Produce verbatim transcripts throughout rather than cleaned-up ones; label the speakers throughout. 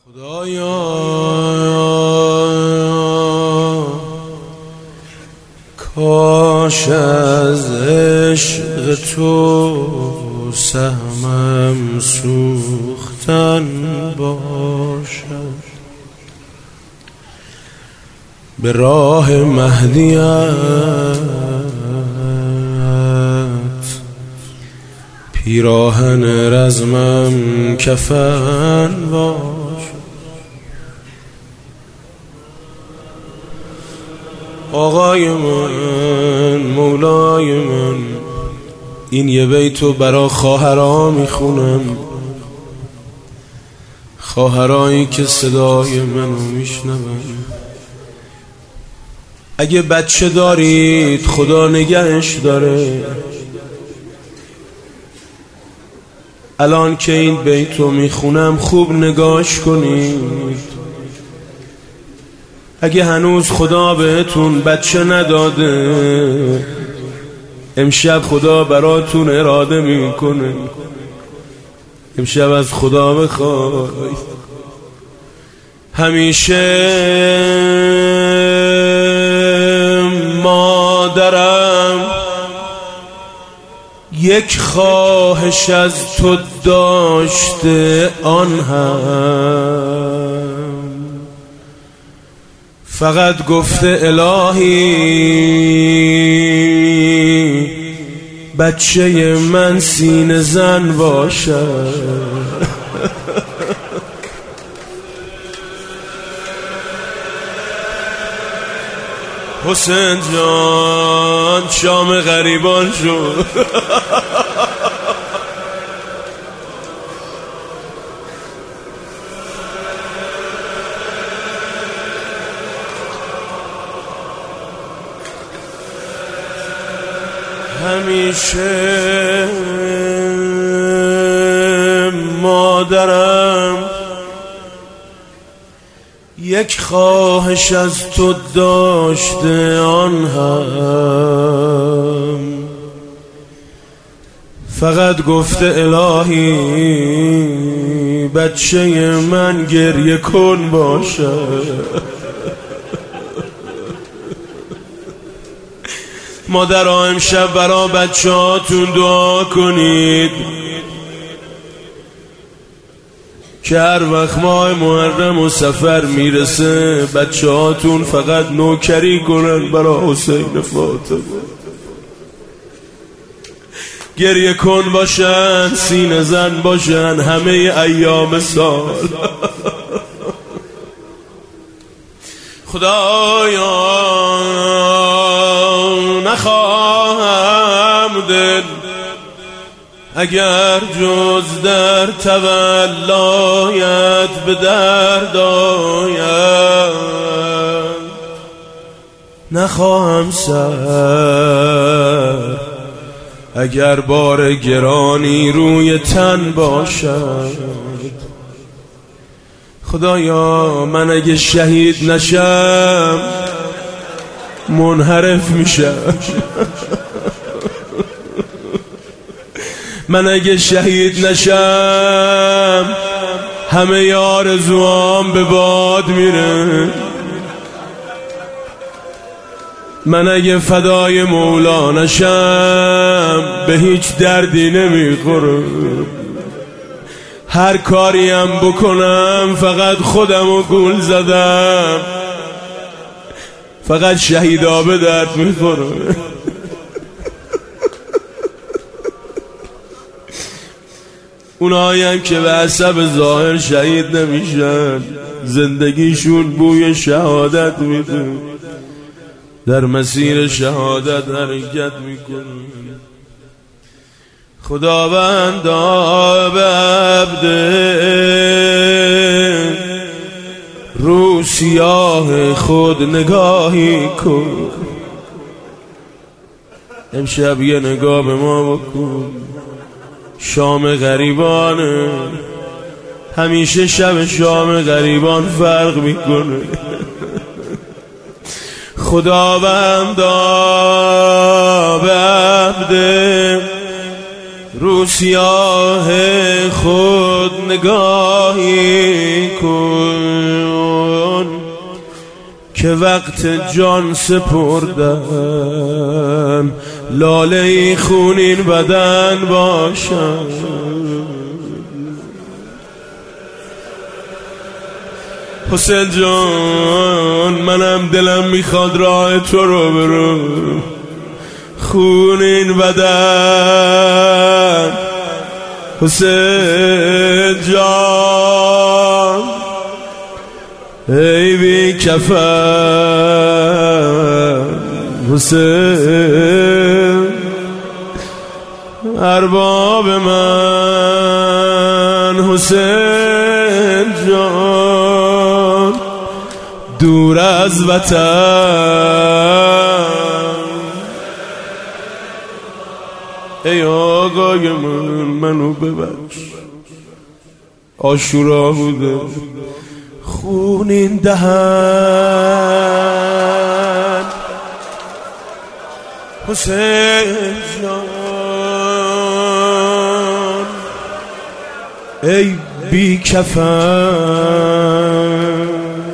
Speaker 1: خدایا کاش از عشق تو سهمم سوختن باشد، به راه مهدیت پیراهن رزمم کفن باشد. آقای من، مولای من، این یه بیتو برا خواهرها میخونم، خواهرایی که صدای منو میشنون. اگه بچه دارید خدا نگهش داره، الان که این بیتو میخونم خوب نگاش کنید. اگه هنوز خدا بهتون بچه نداده، امشب خدا براتون اراده میکنه. امشب از خدا بخوای همیشه مادرم یک خواهش از تو داشته، آن هم فقط گفته الهی بچه من سینه زن باشد. حسین جان شام غریبان شد. همیشه مادرم یک خواهش از تو داشته، آن هم فقط گفته الهی بچه من گریه کن باشد. مادرها امشب برا بچه هاتون دعا کنید که هر وقت ماه محرم و سفر میرسه بچه هاتون فقط نوکری کنن برا حسین فاطمه. گریه کن باشن، سینه زن باشن همه ایام سال. خدایا نخواهم دل اگر جز در تولایت به درد آید، نخواهم سر اگر بار گرانی روی تن باشد. خدایا من اگه شهید نشم منحرف میشم. من اگه شهید نشم همه آرزوام به باد میره. من اگه فدای مولا نشم به هیچ دردی نمیخوره. هر کاریم بکنم فقط خودمو گول زدم، فقط شهیدا به درد میخوره. اونایی که به حسب ظاهر شهید نمیشن زندگیشون بوی شهادت میده، در مسیر شهادت حرکت میکنه. خداوندا به عبده رو سیاه خود نگاهی کن. امشب یه نگاه به ما بکن. شام غریبانه، همیشه شب شام غریبان فرق میکنه. خداوندا به عبده رو سیاه خود نگاهی کن. که وقت جان سپردن لاله خونین بدن باشد. حسین جان منم دلم میخواد راه تو رو برم، خونین بدن حسین جان ای بی کفن حسین ارباب من حسین جان دور از وطن ای آقای من منو ببخش عاشورا بوده خونین دهن حسین جان ای بی کفن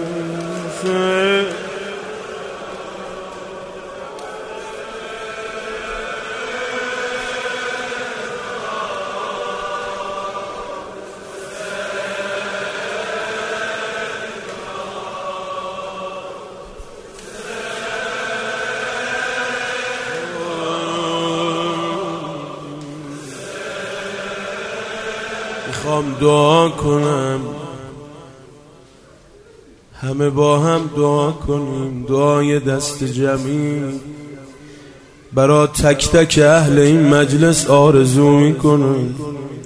Speaker 1: میخوام دعا کنم همه با هم دعا کنیم، دعای دست جمعی برای تک تک اهل این مجلس آرزو میکنم.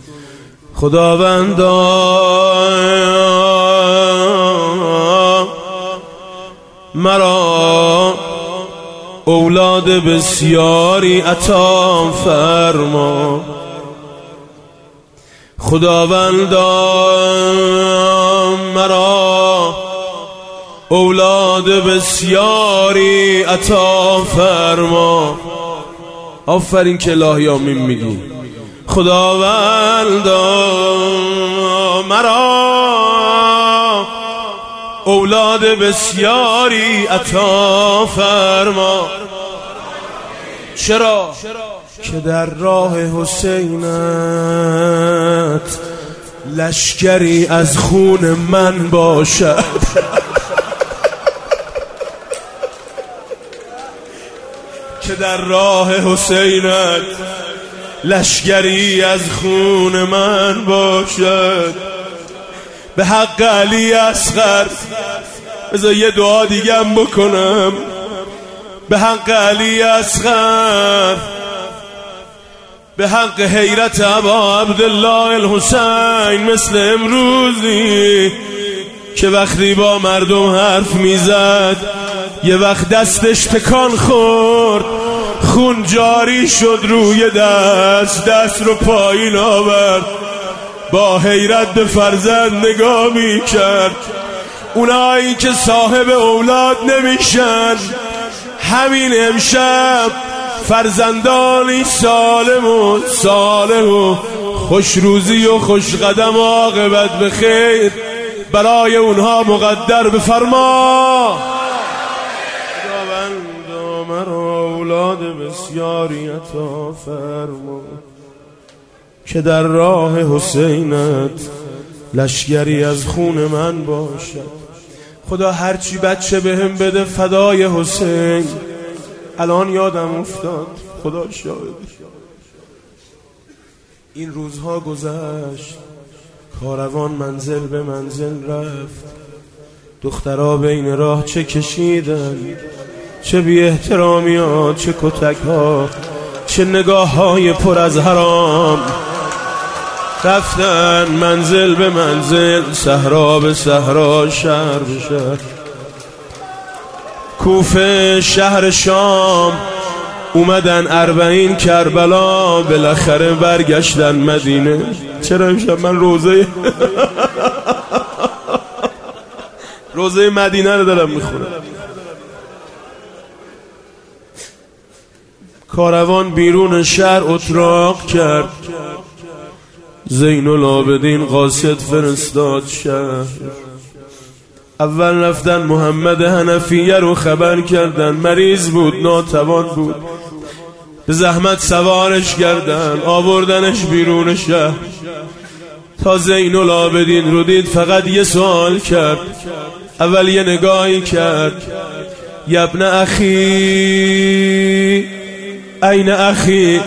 Speaker 1: خداوندا مرا اولاد بسیاری عطا فرما، خداوندا مرا اولاد بسیاری عطا فرما. آفرین که الهی آمین میگی. خداوندا مرا اولاد بسیاری عطا فرما. چرا؟ که در راه حسینت لشکری از خون من باشد. که در راه حسینت لشکری از خون من باشد. به حق علی اصغر بذار یه دعا دیگم بکنم. به حق علی اصغر، به حق حیرت ابا عبدالله الحسین، مثل امروزی که وقتی با مردم حرف میزد یه وقت دستش تکان خورد، خون جاری شد روی دست، دست رو پایین آورد، با حیرت به فرزند نگاه میکرد. اونایی که صاحب اولاد نمیشن همین امشب فرزندانی سالم و صالح و خوشروزی و خوشقدم و عاقبت به خیر برای اونها مقدر بفرما. خداوندا مرا اولاد بسیاری عطا فرما، که در راه حسینت لشکری از خون من باشد. خدا هرچی بچه بهم بده فدای حسین. الان یادم افتاد، خدا شاهد، این روزها گذشت، کاروان منزل به منزل رفت، دخترها بین راه چه کشیدن، چه بی احترامی ها، چه کتک ها، چه نگاه های پر از حرام. رفتن منزل به منزل، صحرا به صحرا، شهر به شهر، کوفه، شهر شام، اومدن اربعین، کربلا، بالاخره برگشتن مدینه. چرا امشب من روزه روزه مدینه رو دارم میخونم. کاروان بیرون شهر اتراق کرد، زین العابدین قاصد فرستاد شهر. اول رفتن محمد حنفیه رو خبر کردن، مریض بود، ناتوان بود، به زحمت سوارش کردن، آوردنش بیرون شهر. تا زین العابدین رو دید فقط یه سوال کرد، اول یه نگاهی کرد، یبن اخی این اخی،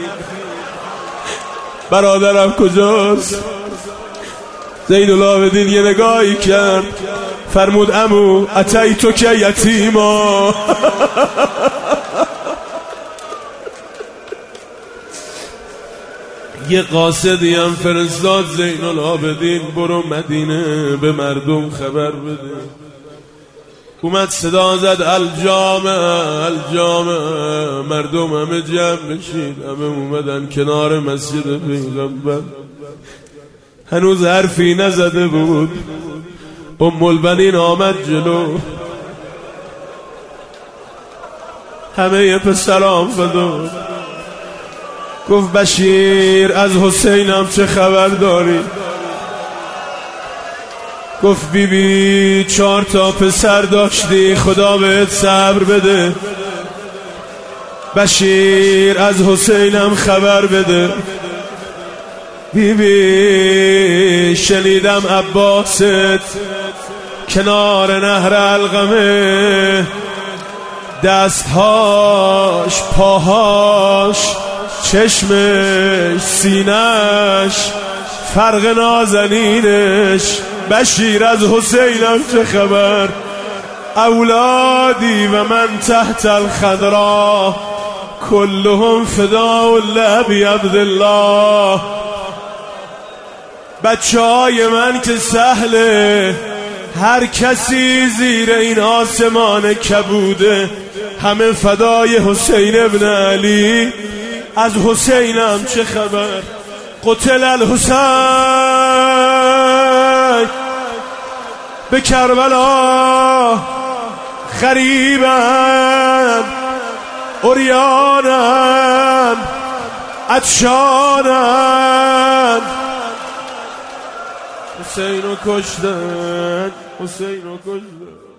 Speaker 1: برادرم کجاست؟ زین العابدین یه نگاهی کرد، فرمود عمو اتیتو که یتیما. یه قاصدی هم فرستاد زین العابدین، برو مدینه به مردم خبر بده. اومد صدا زد الجامع الجامع، مردم همه جمع بشید. همه اومدن کنار مسجد پیغمبر. هنوز حرفی نزده بود، ام البنین آمد جلو، همه یه پسرام فدو. گفت بشیر از حسینم چه خبر داری؟ گفت بی بی چهار تا پسر داشتی، خدا بهت صبر بده. بشیر از حسینم خبر بده. بی بی شنیدم عباست کنار نهر علقمه، دستهاش پاهاش چشمش سینش فرق نازنینش. بشیر از حسینم چه خبر؟ اولادی و من تحت الخضرا کلهم فداء لابی عبدالله. بچه های من که سهله، هر کسی زیر این آسمان کبوده، همه فدای حسین ابن علی. از حسینم چه خبر؟ قتل الحسین به کربلا غریبن عریانن عطشانن. حسین رو کشتن، حسین رو کشتن.